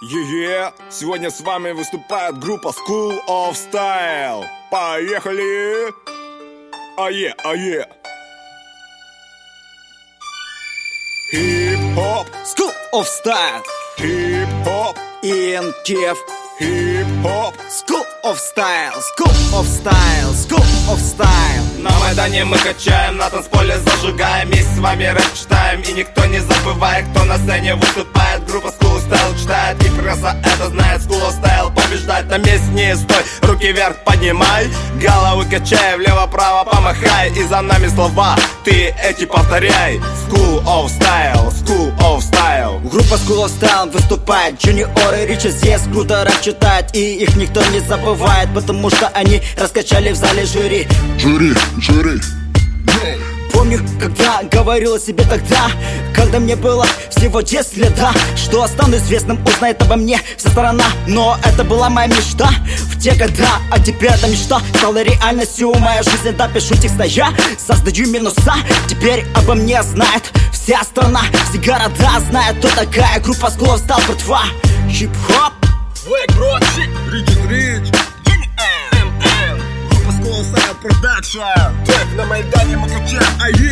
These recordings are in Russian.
Сегодня с вами выступает группа School of Style. Поехали! Хип-хоп, School of Style, хип-хоп, Ian Kiev. хип-хоп. School of Style, School of Style, School of Style. На Майдане мы качаем, на танцполе зажигаем, вместе с вами рэп читаем. И никто не забывает, кто на сцене выступает. Группа School of Style читает, и прекрасно это знает. School of Style побеждать на месте не стой, руки вверх поднимай, головы качай, влево-право помахай. И за нами слова, ты эти повторяй. School of Style, School of Style. Группа School of Style выступает, джуниоры Ричи здесь круто рэп читают. И их никто не забывает, потому что они раскачали в зале жюри. Жюри. Помню, когда говорил о себе тогда, когда мне было всего 10 лет, да, что стану известным, узнает обо мне вся страна. Но это была моя мечта в те года, а теперь эта мечта стала реальностью. Моя жизнь, да, пишу текста я, создаю минуса. Теперь обо мне знает вся страна, все города знают, кто такая группа School of Style, братва. Хип-хоп, Рич. Группа School of Style Production. Так, на Майдане мы качаем.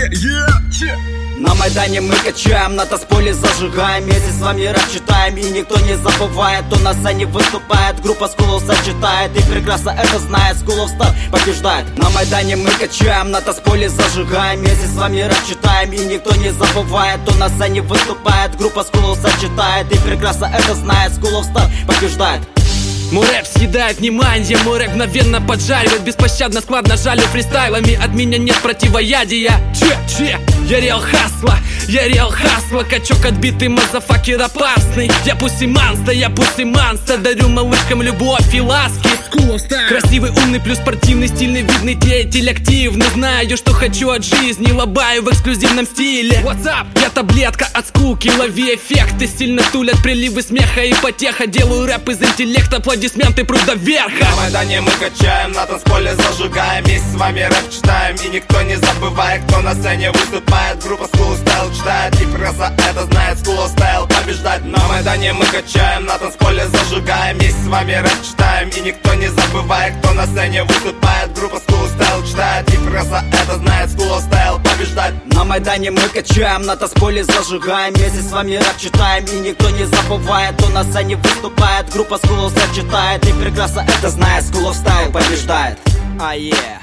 на Майдане мы качаем, на танцполе зажигаем, вместе с вами рэп читаем. И никто не забывает, кто на сцене выступает. Группа School of Style читает, и прекрасно это знает. School of Style побеждает. На Майдане мы качаем, на танцполе зажигаем, вместе с вами рэп читаем. И никто не забывает, кто на сцене выступает. Группа School of Style читает, и прекрасно это знает. School of Style побеждает. Мой рэп съедает внимание, мой рэп мгновенно поджаривает. Беспощадно, складно жалю фристайлами, от меня нет противоядия. Я реал хасла, качок отбитый, мазафакер опасный. Я пусть и манста, дарю малышкам любовь и ласки. Красивый, умный, плюс спортивный, стильный, видный, деятель активный. Знаю, что хочу от жизни, лобаю в эксклюзивном стиле. What's up? Я таблетка от скуки, лови эффекты. Сильно тулят приливы смеха и потеха. Делаю рэп из интеллекта, аплодисменты прут до верха. На Майдане мы качаем, на танцполе зажигаем, вместе с вами рэп читаем. И никто не забывает, кто на сцене выступает. Группа School of Style читает, и прекрасно это знает. School of Style побеждать. На Майдане мы качаем, на танцполе зажигаем, вместе с вами рэп читаем. И никто не забывает, кто на сцене выступает. Группа School of Style читает, и прекрасно это знает. School of Style побеждать. На Майдане мы качаем, на танцполе зажигаем, вместе с вами рэп читаем. И никто не забывает, кто на сцене выступает. Группа School of Style читает, и прекрасно это знает. School of Style побеждает.